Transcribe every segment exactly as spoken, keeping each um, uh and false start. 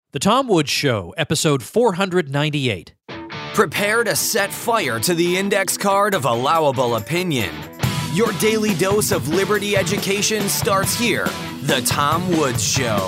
The Tom Woods Show, episode four ninety-eight. Prepare to set fire to the index card of allowable opinion. Your daily dose of liberty education starts here. The Tom Woods Show.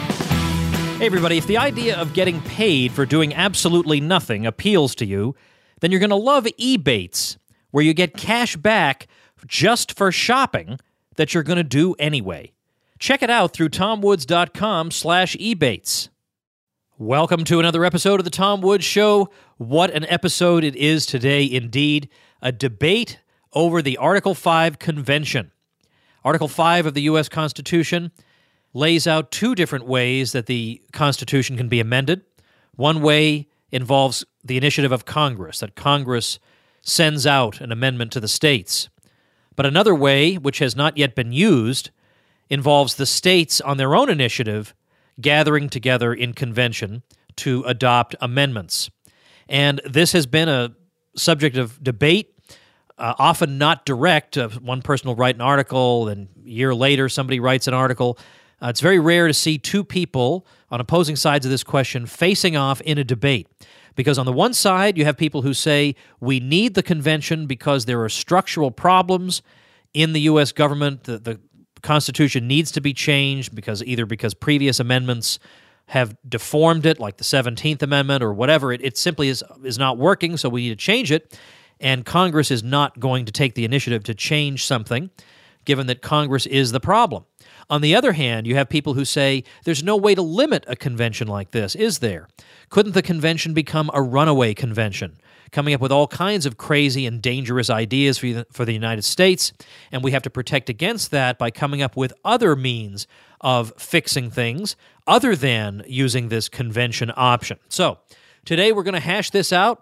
Hey everybody, if the idea of getting paid for doing absolutely nothing appeals to you, then you're going to love Ebates, where you get cash back just for shopping that you're going to do anyway. Check it out through tomwoods.com slash Ebates. Welcome to another episode of the Tom Woods Show. What an episode it is today, indeed. A debate over the Article five Convention. Article five of the U S Constitution lays out two different ways that the Constitution can be amended. One way involves the initiative of Congress, that Congress sends out an amendment to the states. But another way, which has not yet been used, involves the states on their own initiative gathering together in convention to adopt amendments. And this has been a subject of debate, uh, often not direct. Uh, one person will write an article, and a year later somebody writes an article. Uh, it's very rare to see two people on opposing sides of this question facing off in a debate. Because on the one side, you have people who say, we need the convention because there are structural problems in the U S government. The, the Constitution needs to be changed because either because previous amendments have deformed it, like the seventeenth Amendment or whatever. It, it simply is, is not working, so we need to change it. And Congress is not going to take the initiative to change something, given that Congress is the problem. On the other hand, you have people who say, there's no way to limit a convention like this, is there? Couldn't the convention become a runaway convention, coming up with all kinds of crazy and dangerous ideas for the, for the United States, and we have to protect against that by coming up with other means of fixing things other than using this convention option. So, today we're going to hash this out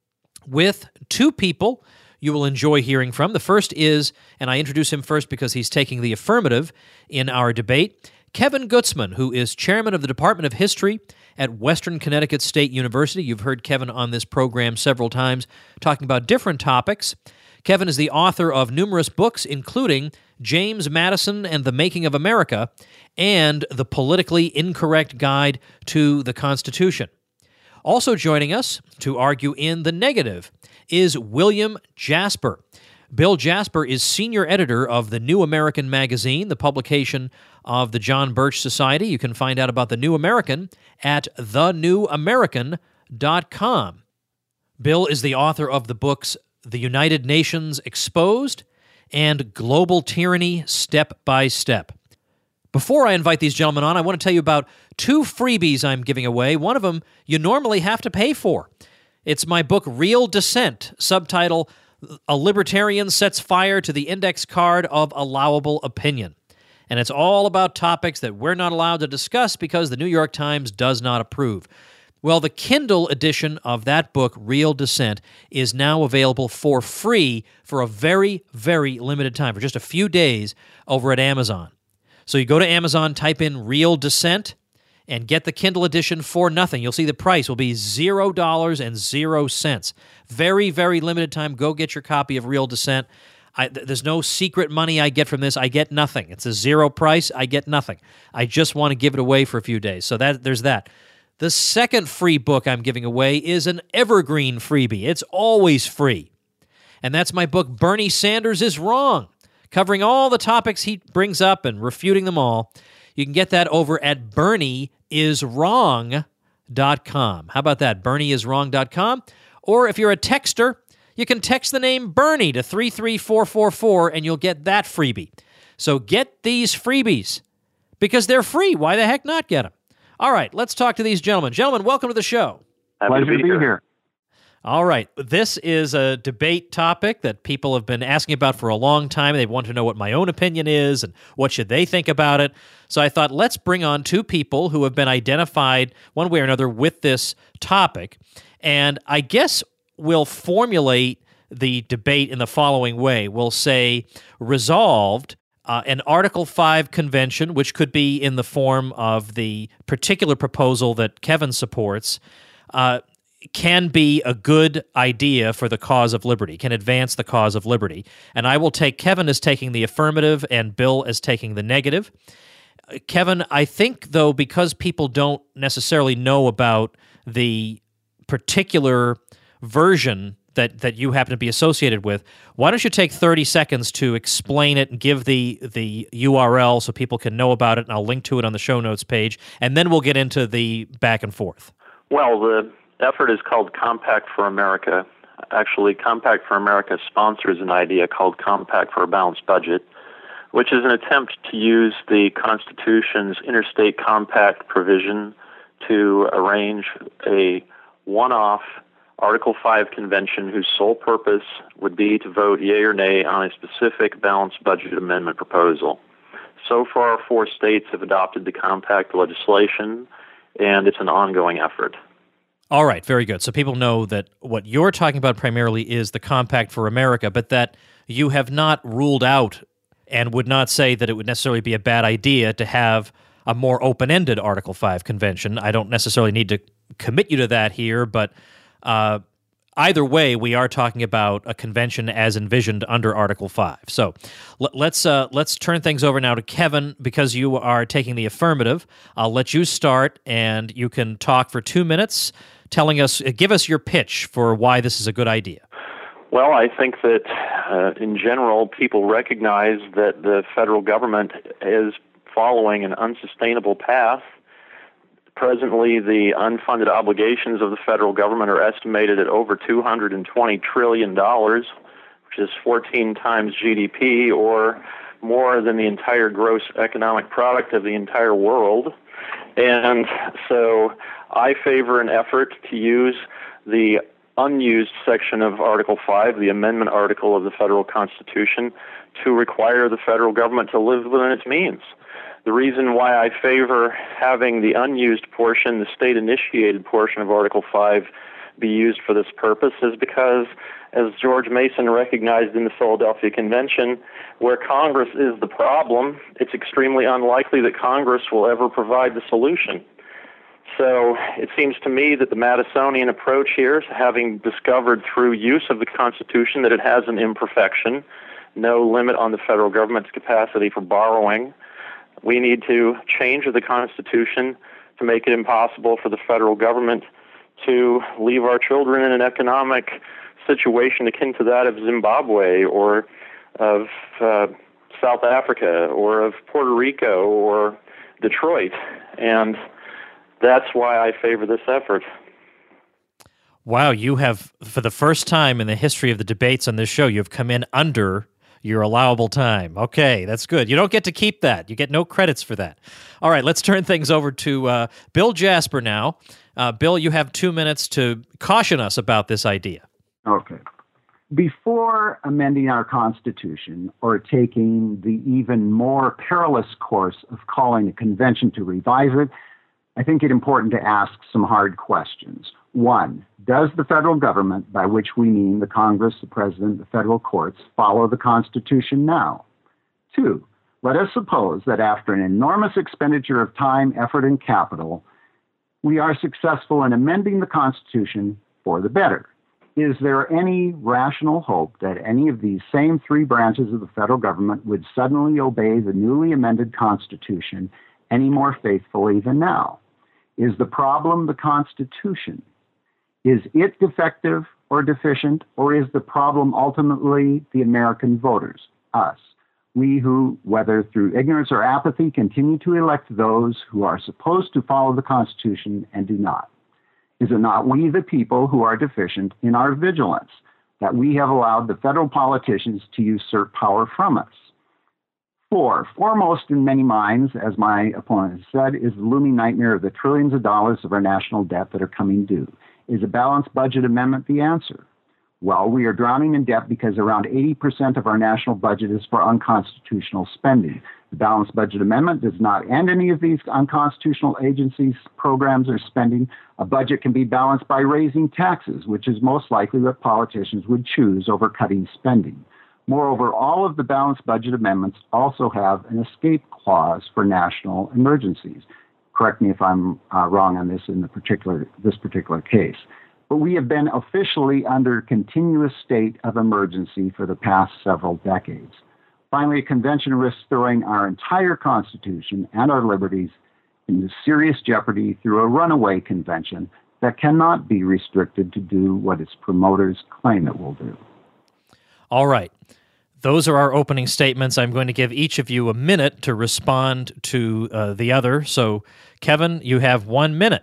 with two people you will enjoy hearing from. The first is, and I introduce him first because he's taking the affirmative in our debate, Kevin Gutzman, who is chairman of the Department of History at Western Connecticut State University. You've heard Kevin on this program several times talking about different topics. Kevin is the author of numerous books, including James Madison and the Making of America and The Politically Incorrect Guide to the Constitution. Also joining us to argue in the negative is William Jasper. Bill Jasper is senior editor of the New American magazine, the publication of the John Birch Society. You can find out about the New American at the new american dot com. Bill is the author of the books The United Nations Exposed and Global Tyranny Step by Step. Before I invite these gentlemen on, I want to tell you about two freebies I'm giving away. One of them you normally have to pay for. It's my book, Real Dissent, subtitle, A Libertarian Sets Fire to the Index Card of Allowable Opinion. And it's all about topics that we're not allowed to discuss because the New York Times does not approve. Well, the Kindle edition of that book, Real Dissent, is now available for free for a very, very limited time, for just a few days over at Amazon. So you go to Amazon, type in Real Dissent, and get the Kindle edition for nothing. You'll see the price will be zero dollars and zero cents. Very, very limited time. Go get your copy of Real Dissent. I, th- there's no secret money I get from this. I get nothing. It's a zero price. I get nothing. I just want to give it away for a few days. So that there's that. The second free book I'm giving away is an evergreen freebie. It's always free. And that's my book, Bernie Sanders is Wrong, covering all the topics he brings up and refuting them all. You can get that over at bernie is wrong dot com. How about that? bernie is wrong dot com. Or if you're a texter, you can text the name Bernie to three three four four four and you'll get that freebie. So get these freebies because they're free. Why the heck not get them? All right, let's talk to these gentlemen. Gentlemen, welcome to the show. Happy Pleasure to be, to be here. here. All right, this is a debate topic that people have been asking about for a long time. They want to know what my own opinion is and what should they think about it. So I thought, let's bring on two people who have been identified one way or another with this topic. And I guess we'll formulate the debate in the following way. We'll say, resolved, uh, an Article five convention, which could be in the form of the particular proposal that Kevin supports, uh, can be a good idea for the cause of liberty, can advance the cause of liberty. And I will take Kevin as taking the affirmative and Bill as taking the negative. Kevin, I think, though, because people don't necessarily know about the particular version that, that you happen to be associated with, why don't you take thirty seconds to explain it and give the, the U R L so people can know about it, and I'll link to it on the show notes page, and then we'll get into the back and forth. Well, the effort is called Compact for America. Actually, Compact for America sponsors an idea called Compact for a Balanced Budget, which is an attempt to use the Constitution's interstate compact provision to arrange a one-off Article five convention whose sole purpose would be to vote yea or nay on a specific balanced budget amendment proposal. So far, four states have adopted the compact legislation, and it's an ongoing effort. All right, very good. So people know that what you're talking about primarily is the Compact for America, but that you have not ruled out and would not say that it would necessarily be a bad idea to have a more open-ended Article five convention. I don't necessarily need to commit you to that here, but uh, either way, we are talking about a convention as envisioned under Article five. So l- let's uh, let's turn things over now to Kevin, because you are taking the affirmative. I'll let you start, and you can talk for two minutes, telling us, give us your pitch for why this is a good idea. Well, I think that uh, in general, people recognize that the federal government is following an unsustainable path. Presently, the unfunded obligations of the federal government are estimated at over two hundred twenty trillion dollars, which is fourteen times G D P, or more than the entire gross economic product of the entire world. And so I favor an effort to use the unused section of Article five, the amendment article of the federal Constitution, to require the federal government to live within its means. The reason why I favor having the unused portion, the state-initiated portion of Article five, be used for this purpose is because, as George Mason recognized in the Philadelphia Convention, where Congress is the problem, it's extremely unlikely that Congress will ever provide the solution. So it seems to me that the Madisonian approach here, having discovered through use of the Constitution that it has an imperfection, no limit on the federal government's capacity for borrowing, we need to change the Constitution to make it impossible for the federal government to leave our children in an economic situation akin to that of Zimbabwe or of uh, South Africa or of Puerto Rico or Detroit. And that's why I favor this effort. Wow, you have, for the first time in the history of the debates on this show, you've come in under your allowable time. Okay, that's good. You don't get to keep that. You get no credits for that. All right, let's turn things over to uh, Bill Jasper now. Uh, Bill, you have two minutes to caution us about this idea. Okay. Before amending our Constitution or taking the even more perilous course of calling a convention to revise it, I think it important to ask some hard questions. One, does the federal government, by which we mean the Congress, the President, the federal courts, follow the Constitution now? Two, let us suppose that after an enormous expenditure of time, effort, and capital, we are successful in amending the Constitution for the better. Is there any rational hope that any of these same three branches of the federal government would suddenly obey the newly amended Constitution any more faithfully than now? Is the problem the Constitution? Is it defective or deficient, or is the problem ultimately the American voters, us? We who, whether through ignorance or apathy, continue to elect those who are supposed to follow the Constitution and do not. Is it not we, the people, who are deficient in our vigilance, that we have allowed the federal politicians to usurp power from us? Four, foremost in many minds, as my opponent has said, is the looming nightmare of the trillions of dollars of our national debt that are coming due. Is a balanced budget amendment the answer? Well, we are drowning in debt because around eighty percent of our national budget is for unconstitutional spending. The balanced budget amendment does not end any of these unconstitutional agencies, programs, or spending. A budget can be balanced by raising taxes, which is most likely what politicians would choose over cutting spending. Moreover, all of the balanced budget amendments also have an escape clause for national emergencies. Correct me if I'm uh, wrong on this in the particular this particular case. But we have been officially under continuous state of emergency for the past several decades. Finally, a convention risks throwing our entire Constitution and our liberties into serious jeopardy through a runaway convention that cannot be restricted to do what its promoters claim it will do. All right. Those are our opening statements. I'm going to give each of you a minute to respond to uh, the other. So, Kevin, you have one minute.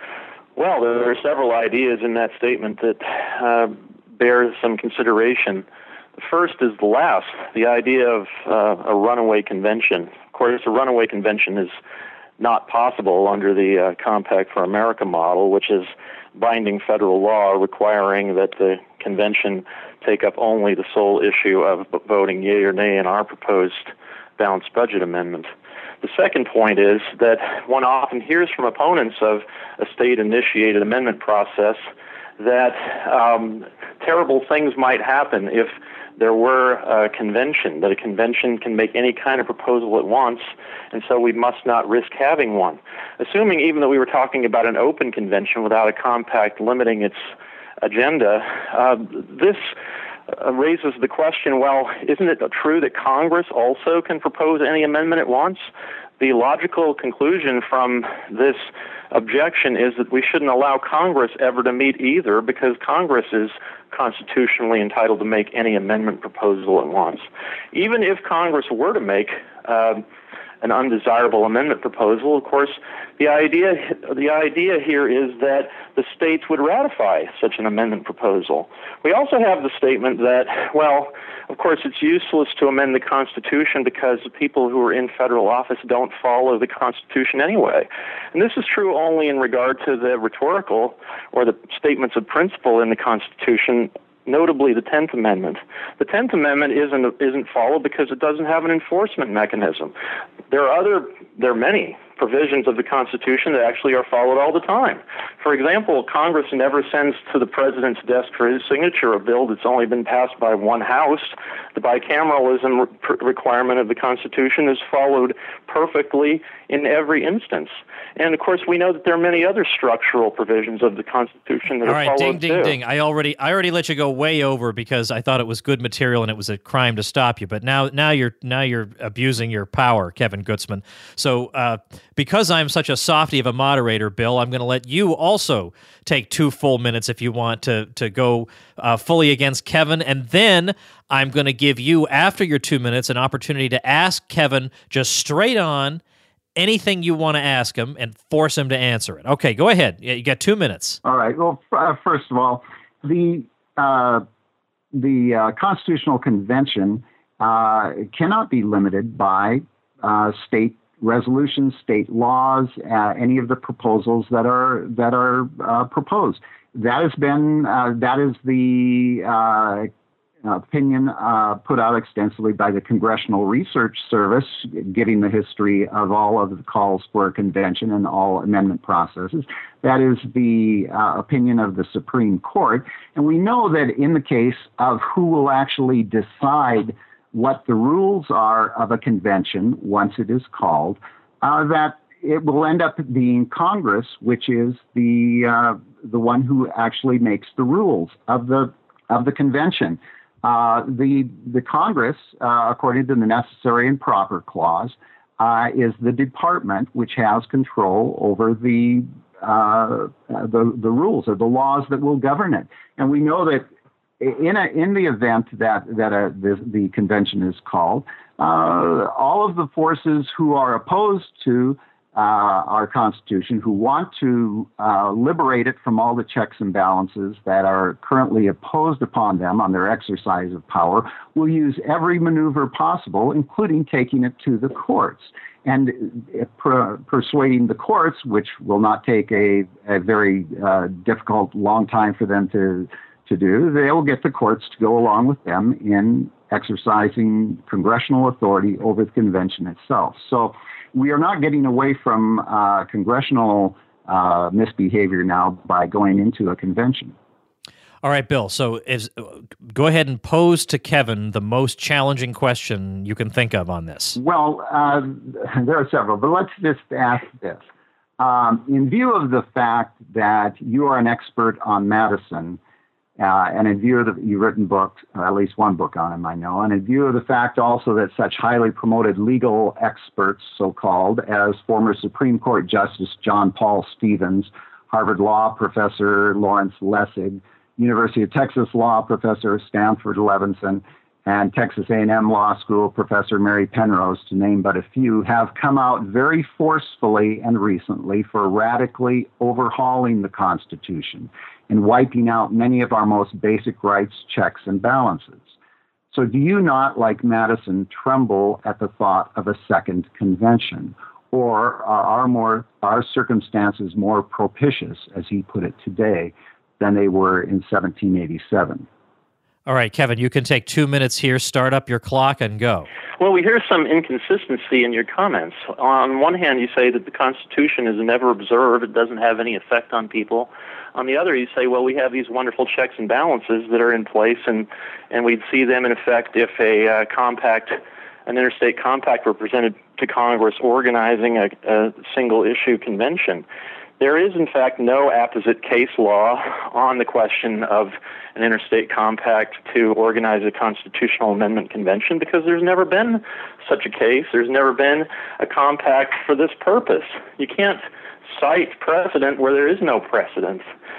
Well, there are several ideas in that statement that uh, bear some consideration. The first is the last, the idea of uh, a runaway convention. Of course, a runaway convention is not possible under the uh, Compact for America model, which is binding federal law requiring that the convention take up only the sole issue of voting yea or nay in our proposed balanced budget amendment. The second point is that one often hears from opponents of a state-initiated amendment process that um, terrible things might happen if there were a convention, that a convention can make any kind of proposal at once, and so we must not risk having one. Assuming even that we were talking about an open convention without a compact limiting its agenda, uh, this uh, raises the question, well, isn't it true that Congress also can propose any amendment at once? The logical conclusion from this objection is that we shouldn't allow Congress ever to meet either, because Congress is constitutionally entitled to make any amendment proposal at once. Even if Congress were to make uh, an undesirable amendment proposal, of course, the idea the idea here is that the states would ratify such an amendment proposal. We also have the statement that, well, of course, it's useless to amend the Constitution because the people who are in federal office don't follow the Constitution anyway. And this is true only in regard to the rhetorical or the statements of principle in the Constitution, notably the tenth Amendment. The tenth Amendment isn't isn't followed because it doesn't have an enforcement mechanism. There are other, there are many provisions of the Constitution that actually are followed all the time. For example, Congress never sends to the president's desk for his signature a bill that's only been passed by one house. The bicameralism re- requirement of the Constitution is followed perfectly in every instance. And, of course, we know that there are many other structural provisions of the Constitution that All are right, followed, ding, ding, too. ding. I already, I already let you go way over because I thought it was good material and it was a crime to stop you. But now, now you're, now you're abusing your power, Kevin Gutzman. So, uh, because I'm such a softy of a moderator, Bill, I'm going to let you also take two full minutes if you want to to go uh, fully against Kevin, and then I'm going to give you, after your two minutes, an opportunity to ask Kevin just straight on anything you want to ask him and force him to answer it. Okay, go ahead. You got two minutes. All right. Well, uh, first of all, the uh, the uh, Constitutional Convention uh, cannot be limited by uh, state resolutions, state laws, uh, any of the proposals that are that are uh, proposed. That has been uh, that is the uh, opinion uh, put out extensively by the Congressional Research Service, giving the history of all of the calls for a convention and all amendment processes. That is the uh, opinion of the Supreme Court. And we know that in the case of who will actually decide what the rules are of a convention once it is called, uh, that it will end up being Congress, which is the uh, the one who actually makes the rules of the of the convention. Uh, the the Congress, uh, according to the Necessary and Proper Clause, uh, is the department which has control over the uh, the the rules or the laws that will govern it. And we know that in a in the event that that a, the, the convention is called, uh, all of the forces who are opposed to Uh, our Constitution, who want to uh, liberate it from all the checks and balances that are currently imposed upon them on their exercise of power, will use every maneuver possible, including taking it to the courts and uh, per- persuading the courts, which will not take a, a very uh, difficult, long time for them to, to do. They will get the courts to go along with them in exercising congressional authority over the convention itself. So we are not getting away from uh, congressional uh, misbehavior now by going into a convention. All right, Bill. So is, go ahead and pose to Kevin the most challenging question you can think of on this. Well, uh, there are several, but let's just ask this. Um, in view of the fact that you are an expert on Madison, Uh, and in view of the, you've written books, or at least one book on him, I know, and in view of the fact also that such highly promoted legal experts, so-called, as former Supreme Court Justice John Paul Stevens, Harvard Law Professor Lawrence Lessig, University of Texas Law Professor Stanford Levinson, and Texas A and M Law School Professor Mary Penrose, to name but a few, have come out very forcefully and recently for radically overhauling the Constitution and wiping out many of our most basic rights, checks, and balances. So do you not, like Madison, tremble at the thought of a second convention? Or are our, more, our circumstances more propitious, as he put it today, than they were in seventeen eighty-seven? All right, Kevin, you can take two minutes here, start up your clock, and go. Well, we hear some inconsistency in your comments. On one hand, you say that the Constitution is never observed, it doesn't have any effect on people. On the other, you say, well, we have these wonderful checks and balances that are in place, and, and we'd see them in effect if a uh, compact, an interstate compact were presented to Congress organizing a, a single-issue convention. There is, in fact, no apposite case law on the question of an interstate compact to organize a constitutional amendment convention because there's never been such a case. There's never been a compact for this purpose. You can't cite precedent where there is no precedent.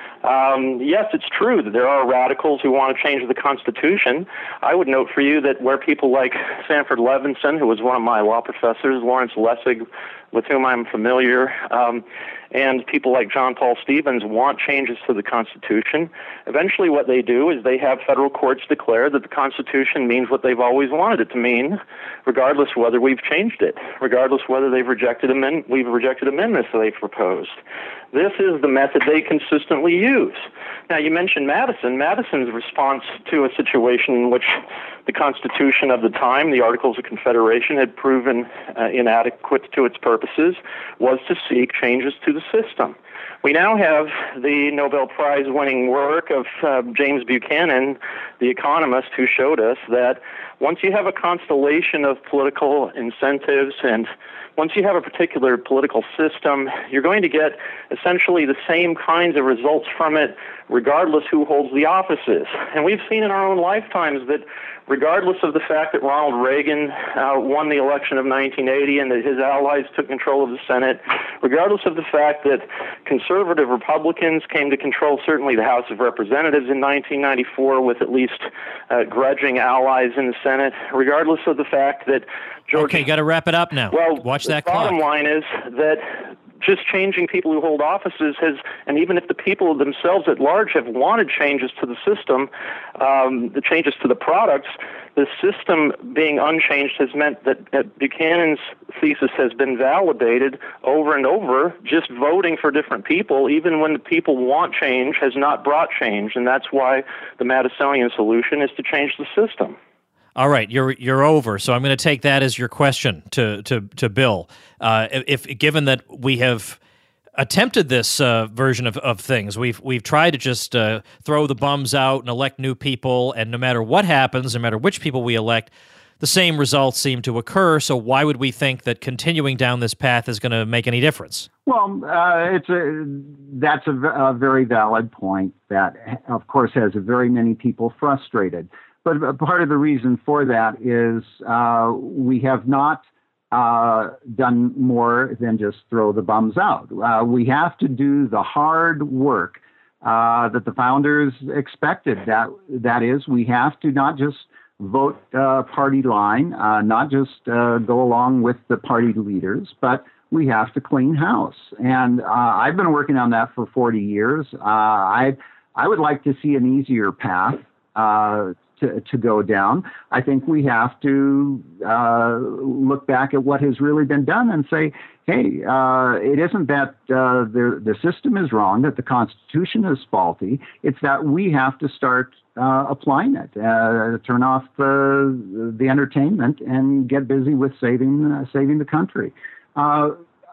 Um, yes, it's true that there are radicals who want to change the Constitution. I would note for you that where people like Stanford Levinson, who was one of my law professors, Lawrence Lessig, with whom I'm familiar, um, and people like John Paul Stevens want changes to the Constitution, eventually what they do is they have federal courts declare that the Constitution means what they've always wanted it to mean, regardless of whether we've changed it, regardless of whether they've rejected amend- we've rejected amendments that they've proposed. This is the method they consistently use. Now, you mentioned Madison. Madison's response to a situation in which the Constitution of the time, the Articles of Confederation, had proven uh, inadequate to its purposes, was to seek changes to the system. We now have the Nobel Prize-winning work of uh, James Buchanan, the economist, who showed us that once you have a constellation of political incentives and once you have a particular political system, you're going to get essentially the same kinds of results from it regardless who holds the offices. And we've seen in our own lifetimes that regardless of the fact that Ronald Reagan uh, won the election of nineteen eighty and that his allies took control of the Senate, regardless of the fact that conservative Republicans came to control certainly the House of Representatives in nineteen ninety-four with at least uh, grudging allies in the Senate, regardless of the fact that George... Okay, got to wrap it up now. Well, watch the that clock. bottom line is that just changing people who hold offices has, and even if the people themselves at large have wanted changes to the system, um, the changes to the products, the system being unchanged has meant that, that Buchanan's thesis has been validated over and over. Just voting for different people, even when the people want change, has not brought change, and that's why the Madisonian solution is to change the system. All right, you're you're over. So I'm going to take that as your question to to to Bill. Uh, if given that we have attempted this uh, version of, of things, we've we've tried to just uh, throw the bums out and elect new people, and no matter what happens, no matter which people we elect, the same results seem to occur. So why would we think that continuing down this path is going to make any difference? Well, uh, it's a that's a, a very valid point. That, of course, has very many people frustrated. But part of the reason for that is uh, we have not uh, done more than just throw the bums out. Uh, we have to do the hard work uh, that the founders expected. That that is, we have to not just vote uh, party line, uh, not just uh, go along with the party leaders, but we have to clean house. And uh, I've been working on that for forty years. Uh, I I would like to see an easier path Uh, To, to go down. I think we have to uh, look back at what has really been done and say, hey, uh, it isn't that uh, the, the system is wrong, that the Constitution is faulty. It's that we have to start uh, applying it, uh, turn off the, the entertainment and get busy with saving, uh, saving the country. Uh,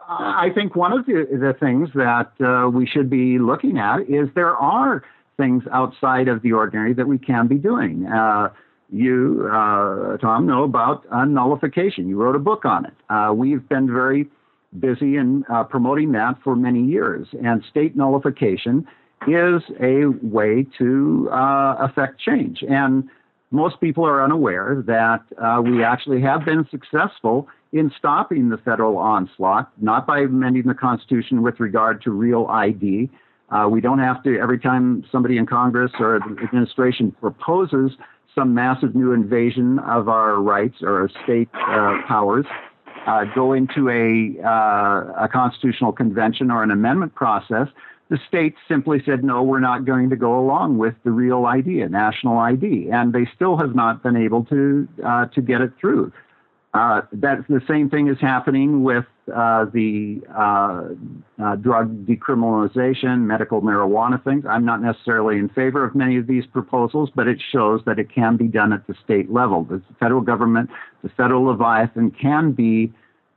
I think one of the, the things that uh, we should be looking at is there are things outside of the ordinary that we can be doing. Uh, you, uh, Tom, know about uh, nullification. You wrote a book on it. Uh, we've been very busy in uh, promoting that for many years. And state nullification is a way to uh, affect change. And most people are unaware that uh, we actually have been successful in stopping the federal onslaught, not by amending the Constitution with regard to real I D. Uh, we don't have to, every time somebody in Congress or the administration proposes some massive new invasion of our rights or state uh, powers, uh, go into a, uh, a constitutional convention or an amendment process. The states simply said, no, we're not going to go along with the real I D, a national I D, and they still have not been able to uh, to get it through. Uh, that's the same thing is happening with uh, the uh, uh, drug decriminalization, medical marijuana things. I'm not necessarily in favor of many of these proposals, but it shows that it can be done at the state level. The federal government, the federal Leviathan, can be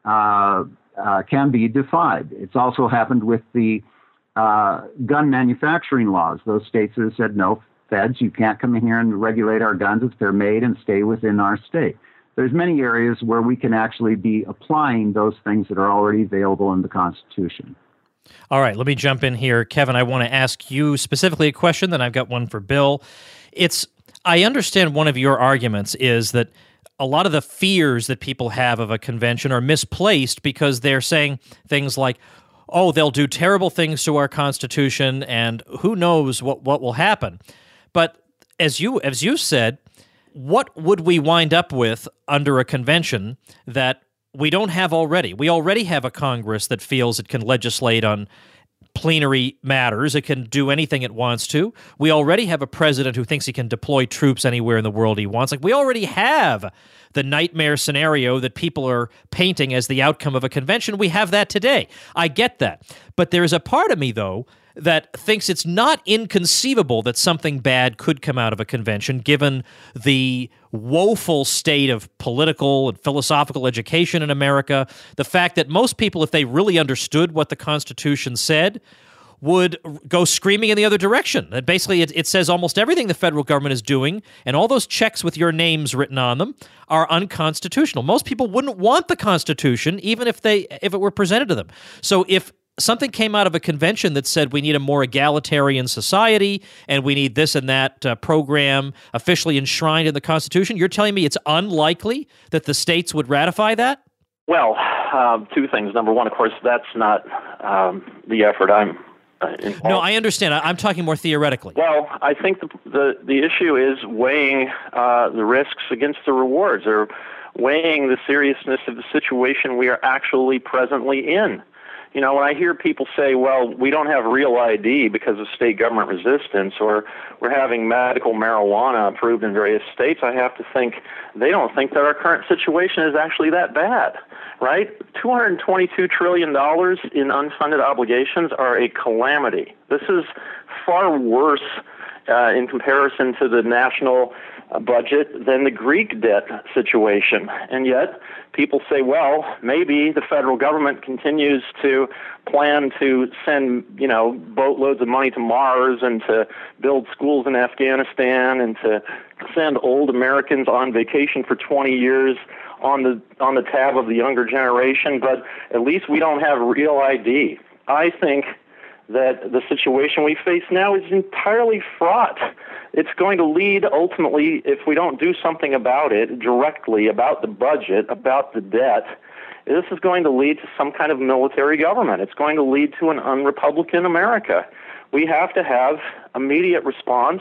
uh, uh, can be defied. It's also happened with the Uh, gun manufacturing laws. Those states have said, no, feds, you can't come in here and regulate our guns if they're made and stay within our state. There's many areas where we can actually be applying those things that are already available in the Constitution. All right, let me jump in here. Kevin, I want to ask you specifically a question, then I've got one for Bill. It's, I understand one of your arguments is that a lot of the fears that people have of a convention are misplaced because they're saying things like, oh, they'll do terrible things to our Constitution, and who knows what, what will happen. But as you as you said, what would we wind up with under a convention that we don't have already? We already have a Congress that feels it can legislate on plenary matters. It can do anything it wants to. We already have a president who thinks he can deploy troops anywhere in the world he wants. Like, we already have the nightmare scenario that people are painting as the outcome of a convention. We have that today. I get that. But there's a part of me, though, that thinks it's not inconceivable that something bad could come out of a convention, given the woeful state of political and philosophical education in America, the fact that most people, if they really understood what the Constitution said, would go screaming in the other direction. That basically, it, it says almost everything the federal government is doing, and all those checks with your names written on them are unconstitutional. Most people wouldn't want the Constitution, even if they if it were presented to them. So if something came out of a convention that said we need a more egalitarian society and we need this and that uh, program officially enshrined in the Constitution, you're telling me it's unlikely that the states would ratify that? Well, um, two things. Number one, of course, that's not um, the effort I'm uh, involved. No, I understand. I- I'm talking more theoretically. Well, I think the the, the issue is weighing uh, the risks against the rewards, or weighing the seriousness of the situation we are actually presently in. You know, when I hear people say, well, we don't have real I D because of state government resistance, or we're having medical marijuana approved in various states, I have to think they don't think that our current situation is actually that bad, right? two hundred twenty-two trillion dollars in unfunded obligations are a calamity. This is far worse uh, in comparison to the national uh, budget than the Greek debt situation. And yet, people say, well, maybe the federal government continues to plan to send, you know, boatloads of money to Mars and to build schools in Afghanistan and to send old Americans on vacation for twenty years on the on the tab of the younger generation, but at least we don't have real I D. I think that the situation we face now is entirely fraught. It's going to lead ultimately, if we don't do something about it directly, about the budget, about the debt, this is going to lead to some kind of military government. It's going to lead to an unrepublican America. We have to have immediate response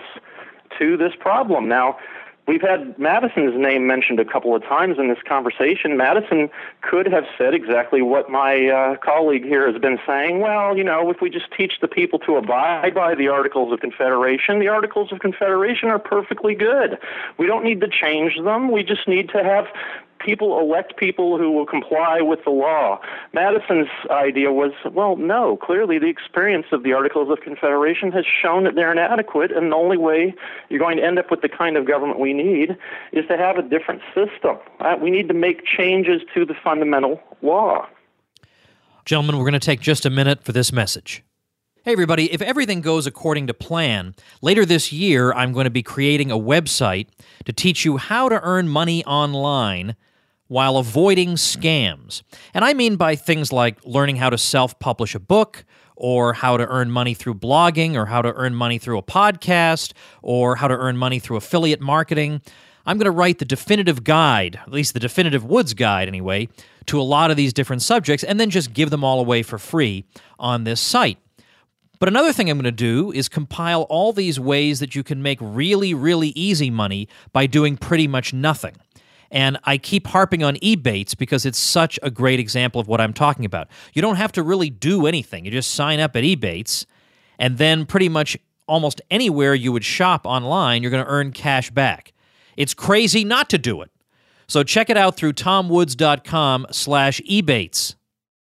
to this problem. Now, we've had Madison's name mentioned a couple of times in this conversation. Madison could have said exactly what my uh, colleague here has been saying. Well, you know, if we just teach the people to abide by the Articles of Confederation, the Articles of Confederation are perfectly good. We don't need to change them. We just need to have people elect people who will comply with the law. Madison's idea was, well, no, clearly the experience of the Articles of Confederation has shown that they're inadequate, and the only way you're going to end up with the kind of government we need is to have a different system. Uh, we need to make changes to the fundamental law. Gentlemen, we're going to take just a minute for this message. Hey, everybody, if everything goes according to plan, later this year I'm going to be creating a website to teach you how to earn money online while avoiding scams. And I mean by things like learning how to self-publish a book, or how to earn money through blogging, or how to earn money through a podcast, or how to earn money through affiliate marketing. I'm going to write the definitive guide, at least the definitive Woods guide anyway, to a lot of these different subjects, and then just give them all away for free on this site. But another thing I'm going to do is compile all these ways that you can make really, really easy money by doing pretty much nothing. And I keep harping on Ebates because it's such a great example of what I'm talking about. You don't have to really do anything. You just sign up at Ebates, and then pretty much almost anywhere you would shop online, you're going to earn cash back. It's crazy not to do it. So check it out through tomwoods.com slash Ebates.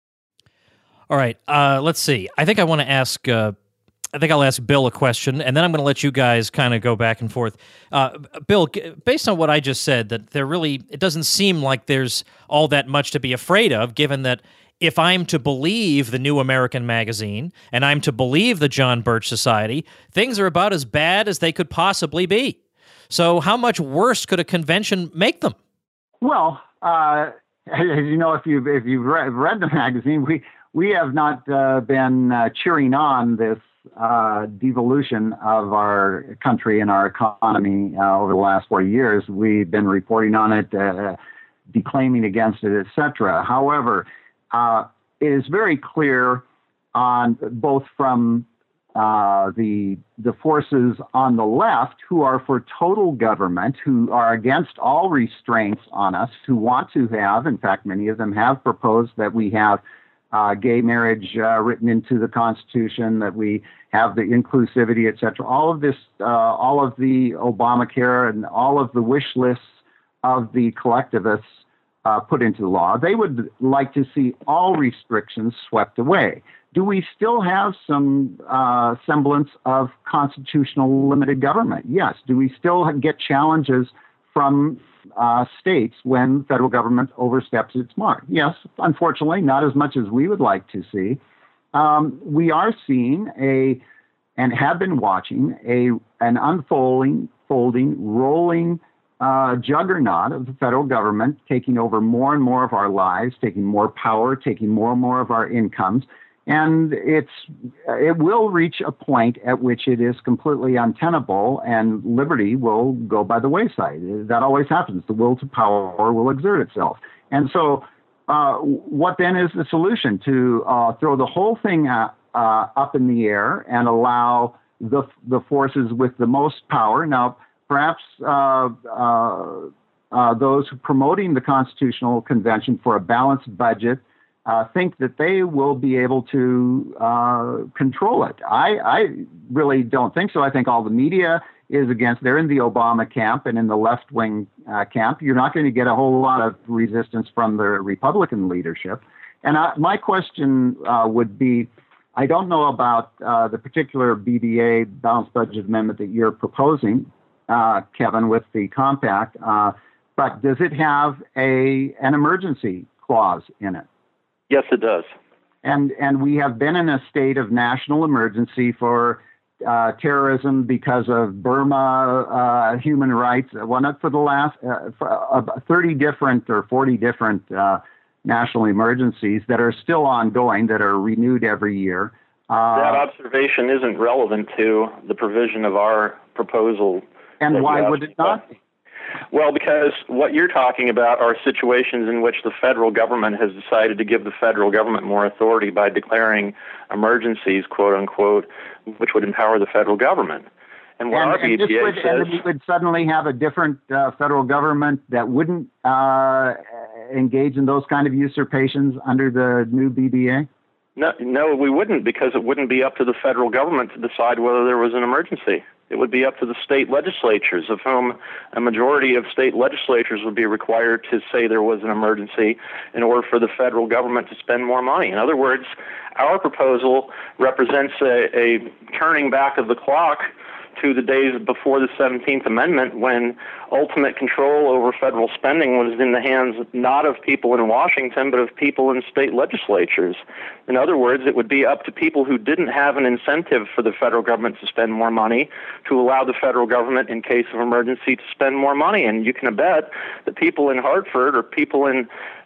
All right, uh, let's see. I think I want to ask... Uh, I think I'll ask Bill a question, and then I'm going to let you guys kind of go back and forth. Uh, Bill, based on what I just said, that there really, it doesn't seem like there's all that much to be afraid of, given that if I'm to believe the New American Magazine, and I'm to believe the John Birch Society, things are about as bad as they could possibly be. So how much worse could a convention make them? Well, uh, as you know, if you've, if you've read, read the magazine, we, we have not uh, been uh, cheering on this Uh, devolution of our country and our economy uh, over the last forty years. We've been reporting on it, uh, declaiming against it, et cetera. However, uh, it is very clear on both from uh, the the forces on the left who are for total government, who are against all restraints on us, who want to have, in fact, many of them have proposed that we have Uh, gay marriage uh, written into the Constitution, that we have the inclusivity, et cetera. All of this, uh, all of the Obamacare and all of the wish lists of the collectivists uh, put into the law. They would like to see all restrictions swept away. Do we still have some uh, semblance of constitutional limited government? Yes. Do we still get challenges from Uh, states when federal government oversteps its mark? Yes, unfortunately, not as much as we would like to see. Um, we are seeing a, and have been watching, a an unfolding, folding, rolling uh, juggernaut of the federal government taking over more and more of our lives, taking more power, taking more and more of our incomes. And it's it will reach a point at which it is completely untenable, and liberty will go by the wayside. That always happens. The will to power will exert itself. And so uh, what then is the solution? To uh, throw the whole thing uh, uh, up in the air and allow the, the forces with the most power. Now, perhaps uh, uh, uh, those promoting the Constitutional Convention for a balanced budget Uh, think that they will be able to uh, control it. I, I really don't think so. I think all the media is against. They're in the Obama camp and in the left-wing uh, camp. You're not going to get a whole lot of resistance from the Republican leadership. And I, my question uh, would be, I don't know about uh, the particular B B A, Balanced Budget Amendment, that you're proposing, uh, Kevin, with the compact, uh, but does it have a an emergency clause in it? Yes, it does. And and we have been in a state of national emergency for uh, terrorism because of Burma uh, human rights. Well, not for the last uh, for, uh, thirty different or forty different uh, national emergencies that are still ongoing, that are renewed every year. Uh, that observation isn't relevant to the provision of our proposal. And why would it not? Well, because what you're talking about are situations in which the federal government has decided to give the federal government more authority by declaring emergencies, quote unquote, which would empower the federal government. And what and, our and B B A would, says, and we would suddenly have a different uh, federal government that wouldn't uh, engage in those kind of usurpations under the new B B A? No, no, we wouldn't, because it wouldn't be up to the federal government to decide whether there was an emergency. It would be up to the state legislatures, of whom a majority of state legislatures would be required to say there was an emergency in order for the federal government to spend more money. In other words, our proposal represents a, a turning back of the clock to the days before the seventeenth Amendment, when ultimate control over federal spending was in the hands not of people in Washington, but of people in state legislatures. In other words, it would be up to people who didn't have an incentive for the federal government to spend more money to allow the federal government, in case of emergency, to spend more money. And you can bet that people in Hartford or people in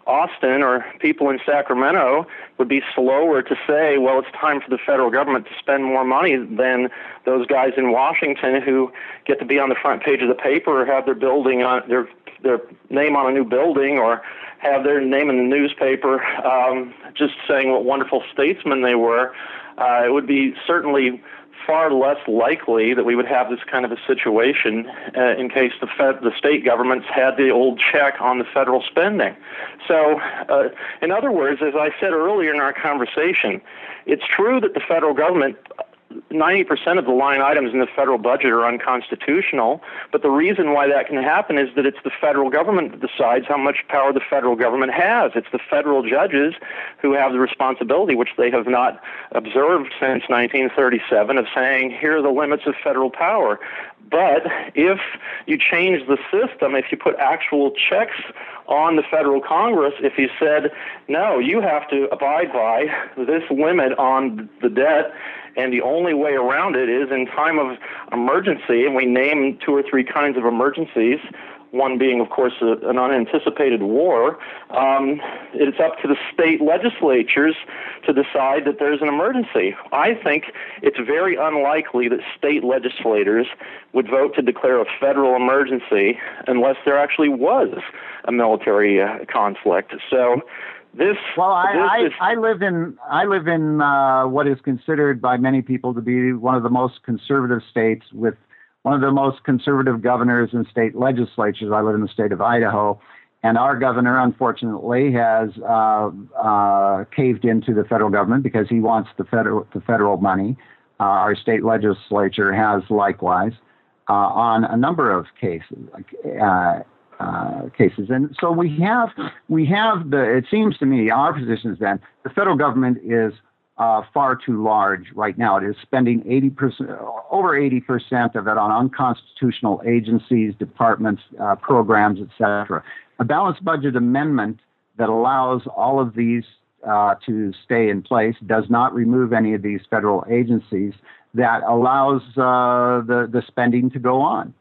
Austin or people in Sacramento would be slower to say, well, it's time for the federal government to spend more money than those guys in Washington who get to be on the front page of the paper or have their building on their their name on a new building or have their name in the newspaper, um, just saying what wonderful statesmen they were. Uh, it would be certainly far less likely that we would have this kind of a situation uh, in case the Fed, the state governments had the old check on the federal spending. So, uh, in other words, as I said earlier in our conversation, it's true that the federal government, ninety percent of the line items in the federal budget are unconstitutional, but the reason why that can happen is that it's the federal government that decides how much power the federal government has. It's the federal judges who have the responsibility, which they have not observed since nineteen thirty-seven, of saying, here are the limits of federal power. But if you change the system, if you put actual checks on the federal Congress, if you said, no, you have to abide by this limit on the debt, and the only way around it is in time of emergency, and we name two or three kinds of emergencies, one being, of course, a, an unanticipated war, um, it's up to the state legislatures to decide that there's an emergency. I think it's very unlikely that state legislators would vote to declare a federal emergency unless there actually was a military uh, conflict. So This, well, I, this I, is, I live in I live in uh, what is considered by many people to be one of the most conservative states, with one of the most conservative governors and state legislatures. I live in the state of Idaho, and our governor, unfortunately, has uh, uh, caved into the federal government because he wants the federal the federal money. Uh, our state legislature has likewise uh, on a number of cases. Uh, Uh, cases. And so we have, we have the, it seems to me, our position is then, the federal government is uh, far too large right now. It is spending eighty percent, over eighty percent of it on unconstitutional agencies, departments, uh, programs, et cetera. A balanced budget amendment that allows all of these uh, to stay in place does not remove any of these federal agencies, that allows uh, the, the spending to go on.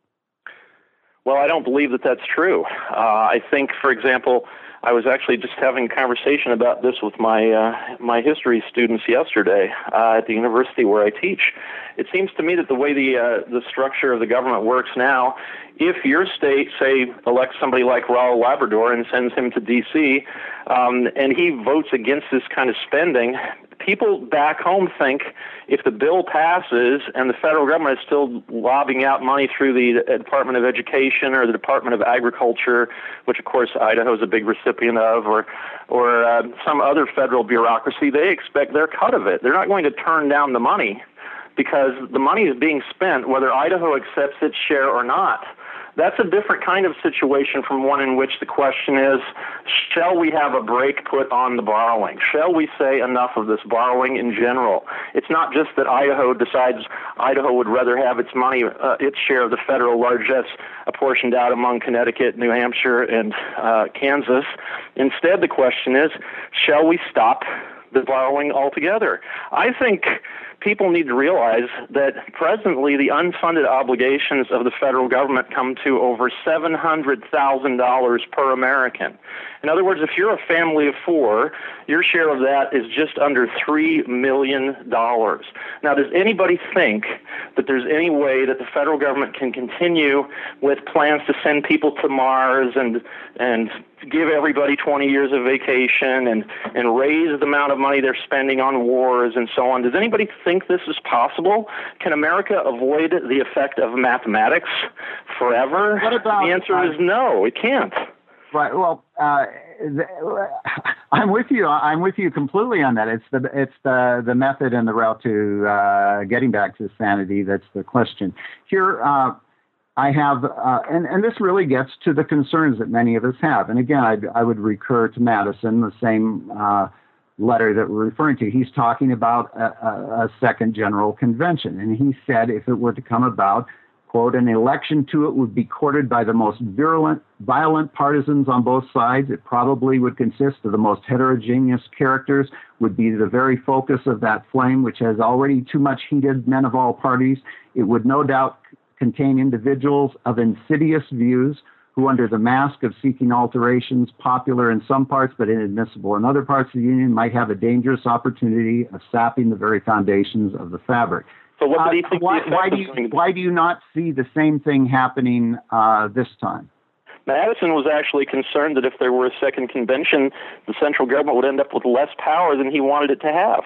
Well, I don't believe that that's true. Uh, I think, for example, I was actually just having a conversation about this with my uh, my history students yesterday uh, at the university where I teach. It seems to me that the way the uh, the structure of the government works now, if your state, say, elects somebody like Raul Labrador and sends him to D C, um, and he votes against this kind of spending, people back home think if the bill passes and the federal government is still lobbing out money through the Department of Education or the Department of Agriculture, which of course Idaho is a big recipient of, or or uh, some other federal bureaucracy, they expect their cut of it. They're not going to turn down the money because the money is being spent whether Idaho accepts its share or not. That's a different kind of situation from one in which the question is, shall we have a brake put on the borrowing? Shall we say enough of this borrowing in general? It's not just that Idaho decides Idaho would rather have its money, uh, its share of the federal largesse apportioned out among Connecticut, New Hampshire, and uh, Kansas. Instead, the question is, shall we stop the borrowing altogether? I think people need to realize that presently the unfunded obligations of the federal government come to over seven hundred thousand dollars per American. In other words, if you're a family of four, your share of that is just under three million dollars. Now, does anybody think that there's any way that the federal government can continue with plans to send people to Mars and and give everybody twenty years of vacation and, and raise the amount of money they're spending on wars and so on? Does anybody think this is possible? Can America avoid the effect of mathematics forever? What about, the answer uh, is no, it can't. Right. Well, uh, the, I'm with you. I'm with you completely on that. It's the it's the the method and the route to uh, getting back to sanity that's the question. Here, uh, I have, uh, and and this really gets to the concerns that many of us have. And again, I I would recur to Madison, the same uh, letter that we're referring to. He's talking about a, a, a second general convention, and he said if it were to come about, quote, an election to it would be courted by the most virulent, violent partisans on both sides. It probably would consist of the most heterogeneous characters, would be the very focus of that flame, which has already too much heated men of all parties. It would no doubt contain individuals of insidious views who, under the mask of seeking alterations popular in some parts but inadmissible in other parts of the Union, might have a dangerous opportunity of sapping the very foundations of the fabric. So what Uh, do you think why, the why, effect do is you, going to be? why do you not see the same thing happening uh, this time? Madison was actually concerned that if there were a second convention, the central government would end up with less power than he wanted it to have.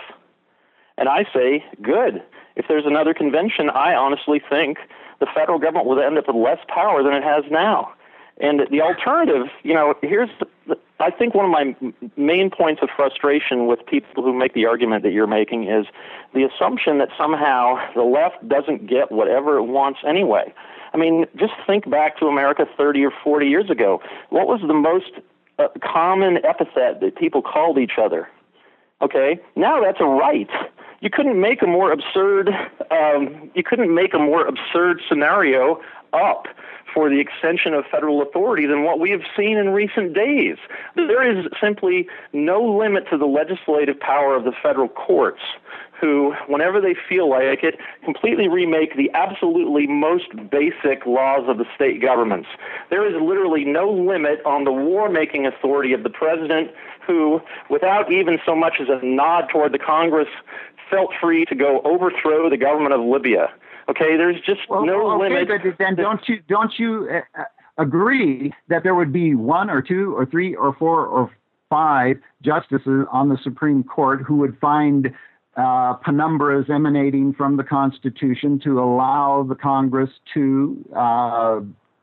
And I say, good. If there's another convention, I honestly think the federal government would end up with less power than it has now. And the alternative, you know, here's, the, I think one of my main points of frustration with people who make the argument that you're making is the assumption that somehow the left doesn't get whatever it wants anyway. I mean, just think back to America thirty or forty years ago. What was the most uh, common epithet that people called each other? Okay, now that's a right. You couldn't make a more absurd, um, you couldn't make a more absurd scenario up for the extension of federal authority than what we have seen in recent days. There is simply no limit to the legislative power of the federal courts, who, whenever they feel like it, completely remake the absolutely most basic laws of the state governments. There is literally no limit on the war-making authority of the president, who, without even so much as a nod toward the Congress, felt free to go overthrow the government of Libya. Okay, there's just well, no okay, limit. But then don't you don't you uh, agree that there would be one or two or three or four or five justices on the Supreme Court who would find uh, penumbras emanating from the Constitution to allow the Congress to uh,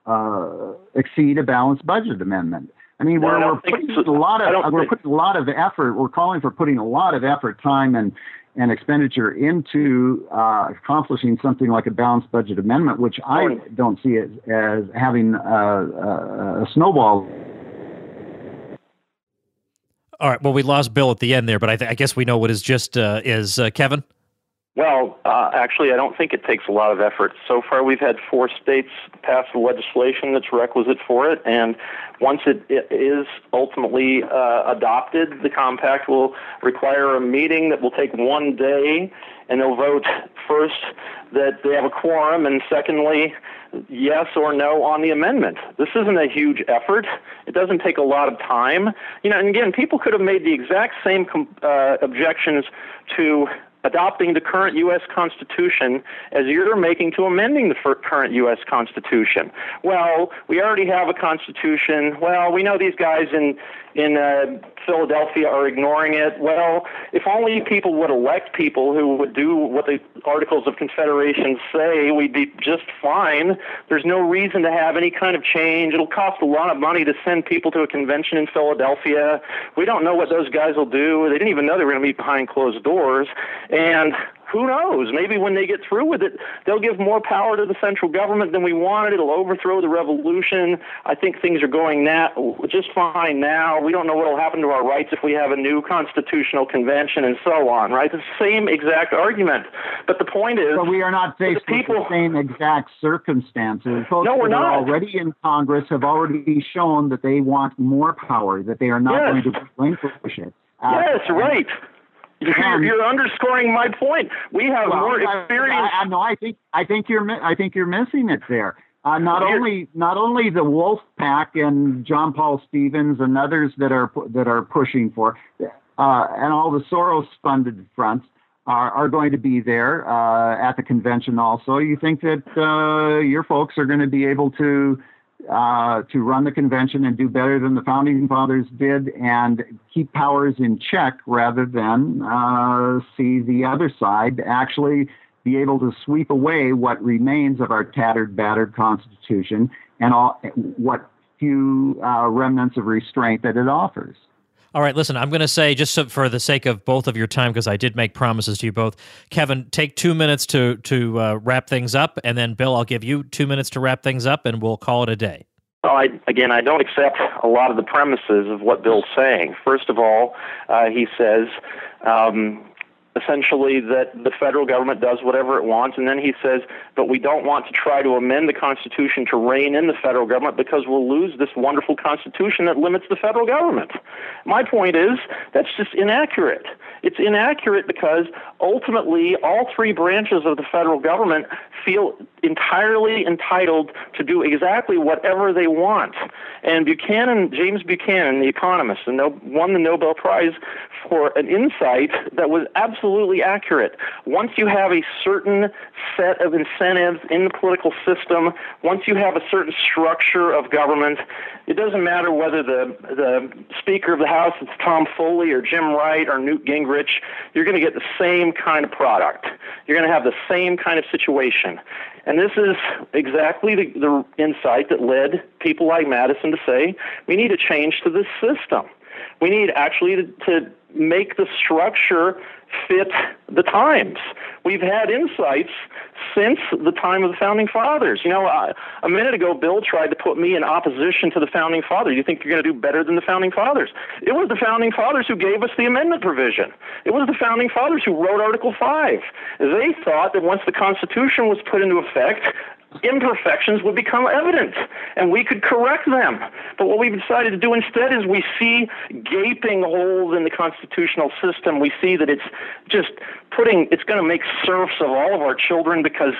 uh, exceed a balanced budget amendment? I mean, No, we're, I don't we're think putting so. a lot I of don't we're think- putting a lot of effort. We're calling for putting a lot of effort, time, and and expenditure into uh, accomplishing something like a balanced budget amendment, which I don't see as, as having uh, uh, a snowball. All right. Well, we lost Bill at the end there, but I, th- I guess we know what his gist uh, is. Uh, Kevin? Well, uh, actually, I don't think it takes a lot of effort. So far, we've had four states pass the legislation that's requisite for it, and once it, it is ultimately uh, adopted, the compact will require a meeting that will take one day, and they'll vote first that they have a quorum, and secondly, yes or no on the amendment. This isn't a huge effort. It doesn't take a lot of time. You know, and again, people could have made the exact same com- uh, objections to adopting the current U S Constitution as you're making to amending the f- current U S Constitution. Well, we already have a Constitution. Well, we know these guys in in uh, Philadelphia are ignoring it. Well, if only people would elect people who would do what the Articles of Confederation say, we'd be just fine. There's no reason to have any kind of change. It'll cost a lot of money to send people to a convention in Philadelphia. We don't know what those guys will do. They didn't even know they were going to meet behind closed doors. And who knows? Maybe when they get through with it, they'll give more power to the central government than we wanted. It'll overthrow the revolution. I think things are going na- just fine now. We don't know what will happen to our rights if we have a new constitutional convention and so on, right? The same exact argument. But the point is... But we are not faced the people, with the same exact circumstances. Folks no, we're that are not. already in Congress have already shown that they want more power, that they are not Yes. going to relinquish it. Uh, Yes, right. You're, you're underscoring my point. We have well, more I- experience. I, I, no, I think I think you're mi- I think you're missing it there. Uh, not You're- only not only the Wolf Pack and John Paul Stevens and others that are pu- that are pushing for, uh, and all the Soros-funded fronts are, are going to be there uh, at the convention. Also, you think that uh, your folks are going to be able to uh, to run the convention and do better than the founding fathers did and keep powers in check rather than uh, see the other side actually be able to sweep away what remains of our tattered, battered Constitution and all what few uh, remnants of restraint that it offers. All right, listen, I'm going to say, just so for the sake of both of your time, because I did make promises to you both, Kevin, take two minutes to to uh, wrap things up, and then, Bill, I'll give you two minutes to wrap things up, and we'll call it a day. Well, I, again, I don't accept a lot of the premises of what Bill's saying. First of all, uh, he says, um, essentially that the federal government does whatever it wants, and then he says, but we don't want to try to amend the Constitution to rein in the federal government because we'll lose this wonderful Constitution that limits the federal government. My point is, that's just inaccurate. It's inaccurate because ultimately all three branches of the federal government feel entirely entitled to do exactly whatever they want. And Buchanan, James Buchanan, the economist, and won the Nobel Prize for an insight that was absolutely accurate. Once you have a certain set of incentives in the political system, once you have a certain structure of government, it doesn't matter whether the the Speaker of the House is Tom Foley or Jim Wright or Newt Gingrich, you're going to get the same kind of product. You're going to have the same kind of situation. And this is exactly the, the insight that led people like Madison to say, we need a change to this system. We need actually to, to make the structure fit the times. We've had insights since the time of the Founding Fathers. You know, uh, a minute ago, Bill tried to put me in opposition to the Founding Fathers. You think you're going to do better than the Founding Fathers? It was the Founding Fathers who gave us the amendment provision. It was the Founding Fathers who wrote Article five. They thought that once the Constitution was put into effect, imperfections would become evident, and we could correct them. But what we've decided to do instead is we see gaping holes in the constitutional system. We see that it's just putting, it's going to make serfs of all of our children because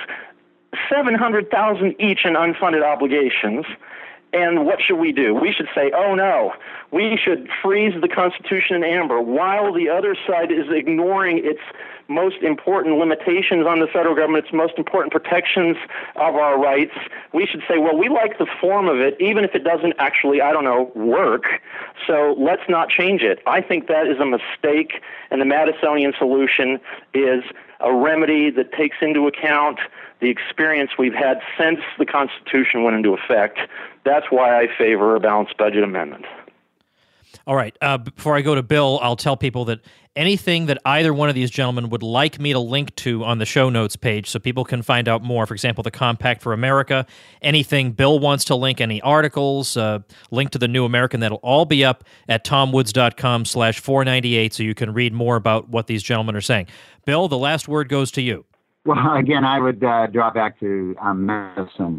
seven hundred thousand each in unfunded obligations. And what should we do? We should say, oh no, we should freeze the Constitution in amber while the other side is ignoring its most important limitations on the federal government, its most important protections of our rights. We should say, well, we like the form of it, even if it doesn't actually, I don't know, work. So let's not change it. I think that is a mistake, and the Madisonian solution is a remedy that takes into account the experience we've had since the Constitution went into effect. That's why I favor a balanced budget amendment. All right. Uh, before I go to Bill, I'll tell people that anything that either one of these gentlemen would like me to link to on the show notes page so people can find out more, for example, the Compact for America, anything Bill wants to link, any articles, uh, link to the New American, that'll all be up at tomwoods.com slash 498 so you can read more about what these gentlemen are saying. Bill, the last word goes to you. Well, again, I would uh, draw back to um, Madison.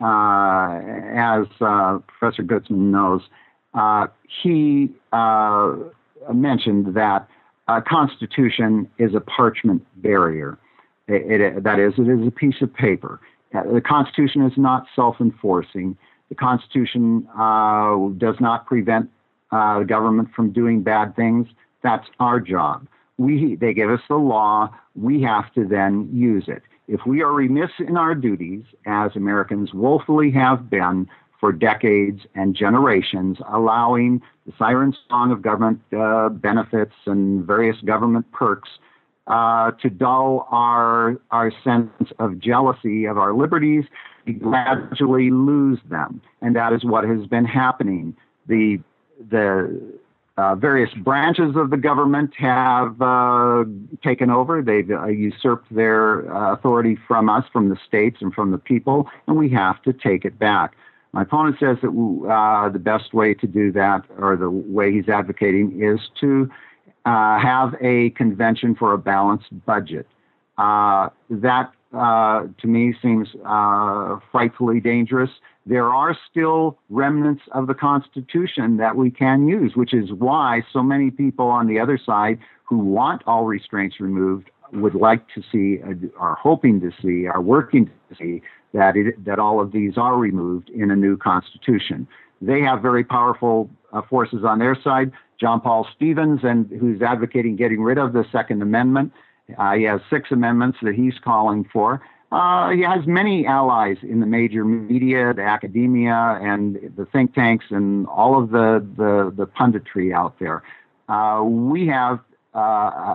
Uh, as uh, Professor Gutzman knows, uh, he uh, mentioned that a constitution is a parchment barrier. It, it, that is, it is a piece of paper. Uh, the Constitution is not self-enforcing. The Constitution uh, does not prevent uh, the government from doing bad things. That's our job. We, they give us the law. We have to then use it. If we are remiss in our duties, as Americans woefully have been for decades and generations, allowing the siren song of government uh, benefits and various government perks uh, to dull our, our sense of jealousy of our liberties, we gradually lose them. And that is what has been happening. The, the Uh, various branches of the government have uh, taken over. They've uh, usurped their uh, authority from us, from the states and from the people, and we have to take it back. My opponent says that uh, the best way to do that, or the way he's advocating, is to uh, have a convention for a balanced budget. Uh, that, uh, to me, seems uh, frightfully dangerous. There are still remnants of the Constitution that we can use, which is why so many people on the other side who want all restraints removed would like to see, are hoping to see, are working to see that it, that all of these are removed in a new Constitution. They have very powerful uh, forces on their side. John Paul Stevens, and who's advocating getting rid of the Second Amendment. Uh, he has six amendments that he's calling for. Uh, he has many allies in the major media, the academia, and the think tanks, and all of the, the, the punditry out there. Uh, we have uh,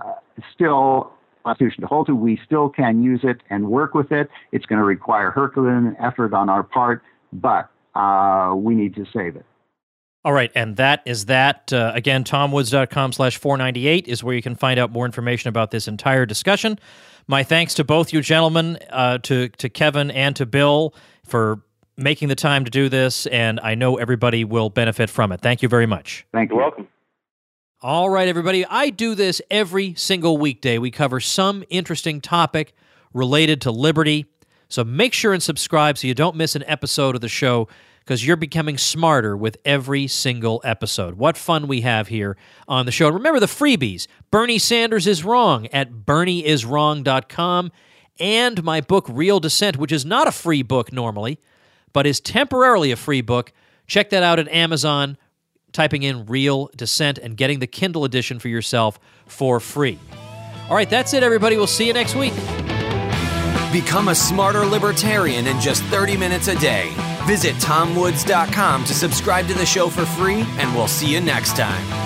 still a Constitution to hold to. We still can use it and work with it. It's going to require Herculean effort on our part, but uh, we need to save it. All right, and that is that. Uh, again, tomwoods.com slash 498 is where you can find out more information about this entire discussion. My thanks to both you gentlemen, uh, to, to Kevin and to Bill, for making the time to do this, and I know everybody will benefit from it. Thank you very much. Thank you. You're welcome. All right, everybody. I do this every single weekday. We cover some interesting topic related to liberty. So make sure and subscribe so you don't miss an episode of the show, because you're becoming smarter with every single episode. What fun we have here on the show. And remember the freebies. Bernie Sanders is Wrong at bernie is wrong dot com, and my book, Real Dissent, which is not a free book normally, but is temporarily a free book. Check that out at Amazon, typing in Real Dissent and getting the Kindle edition for yourself for free. All right, that's it, everybody. We'll see you next week. Become a smarter libertarian in just thirty minutes a day. Visit tom woods dot com to subscribe to the show for free, and we'll see you next time.